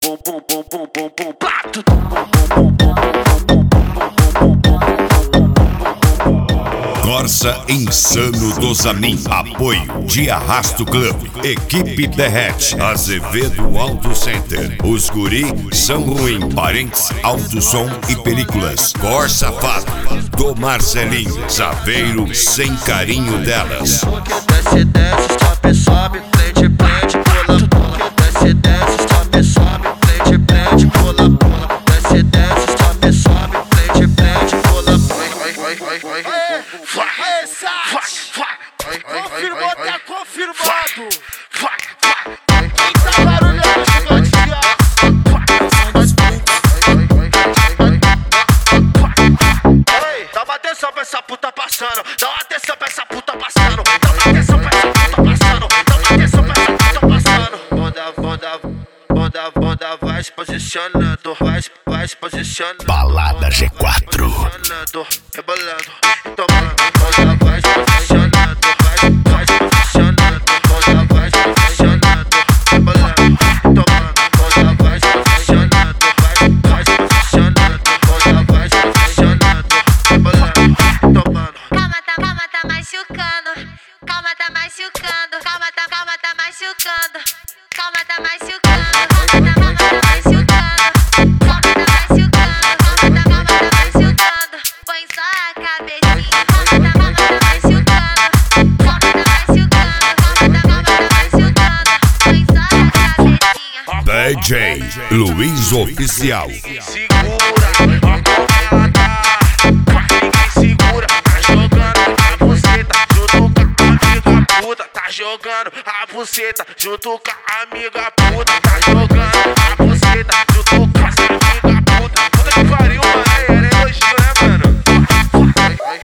Corsa Insano do Zanin. Apoio de Arrasto Club. Equipe Derrete. Azevedo Auto Center. Os guri são ruim. Parentes, Auto Som e Películas. Corsa Fato do Marcelinho. Zaveiro sem carinho delas. Desce, desce, sobe, prende, prende, pula, pula. Desce, desce, sobe, prende, prende, pula, pula. Desce, desce, sobe, prende, prende, pula. Confirmou, tá confirmado. Eita barulho, chicotear. Dá uma atenção pra essa puta passando. Dá uma atenção pra essa puta passando. Dá uma atenção pra essa puta passando. Dá uma atenção pra essa puta passando. Bonda vai se posicionando. Vai se posicionando. Balada G4. Rebolando, tomando. Bonda vai se posicionando. Vai se posicionando. Bonda vai se posicionando. Rebolando, tomando. Bonda vai se posicionando. Vai se posicionando. Bonda vai se posicionando. Rebolando, tomando. Calma, tá machucando. Calma, tá machucando. Calma, tá machucando. Calma, tá machucando. Calma, tá machucando. Calma, tá machucando. Calma, tá machucando. Põe só a cabecinha. Calma, tá machucando. Calma, tá machucando. Calma, tá machucando. Põe só a cabecinha. DJ Luiz Oficial. Segura, ninguém segura. Tá jogando a buceta junto com a amiga puta. Tá jogando a buceta junto com a amiga puta.